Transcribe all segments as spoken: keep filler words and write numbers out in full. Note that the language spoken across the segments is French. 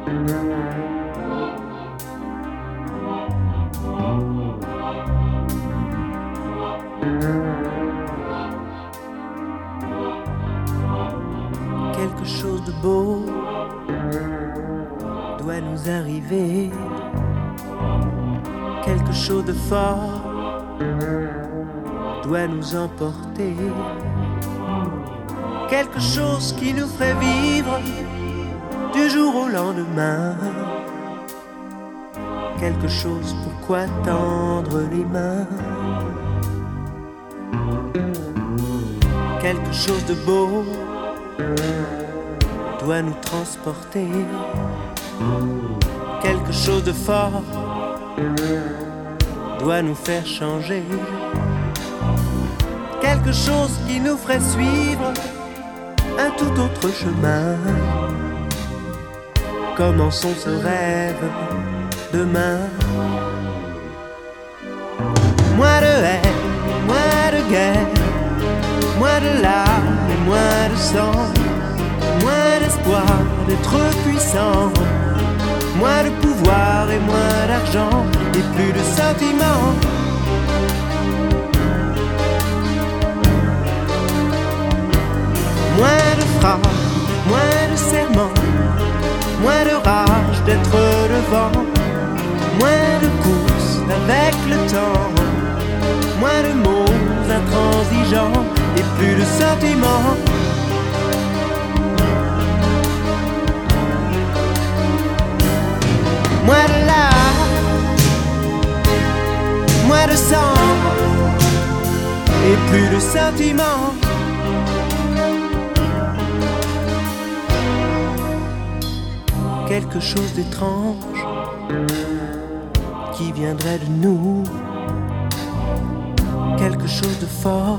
Quelque chose de beau doit nous arriver, quelque chose de fort doit nous emporter, quelque chose qui nous ferait vivre du jour au lendemain, quelque chose pourquoi tendre les mains, quelque chose de beau doit nous transporter, quelque chose de fort doit nous faire changer, quelque chose qui nous ferait suivre un tout autre chemin. Commençons ce rêve demain. Moins de haine, moins de guerre, moins de larmes et moins de sang, moins d'espoir d'être puissant, moins de pouvoir et moins d'argent et plus de sentiments. Moins de frappe, moins de serments, moins de rage d'être devant, moins de course avec le temps, moins de mots intransigeants et plus de sentiments. Moins de larmes, moins de sang et plus de sentiments. Quelque chose d'étrange qui viendrait de nous, quelque chose de fort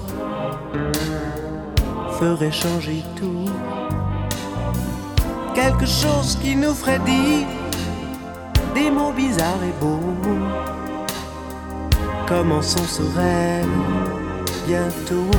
ferait changer tout, quelque chose qui nous ferait dire des mots bizarres et beaux. Commençons ce rêve bientôt.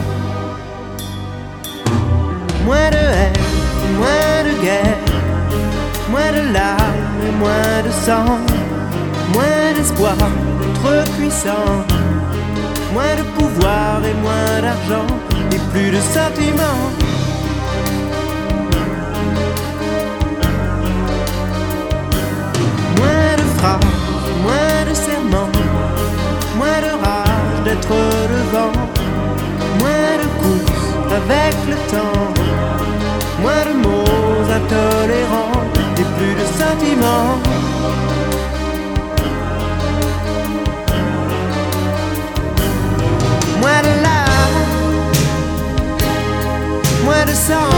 Moins de haine, moins de guerre, moins de larmes et moins de sang, moins d'espoir d'être puissant, moins de pouvoir et moins d'argent et plus de sentiments. Moins de phrases, moins de serments, moins de rage d'être devant, moins de course avec le temps, moins de mots intolérants et plus de sentiments. Moins de larmes, moins de sang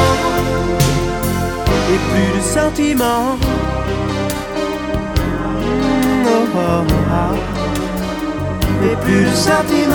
et plus de sentiments. Mm, oh, oh, oh. Et plus de sentiments.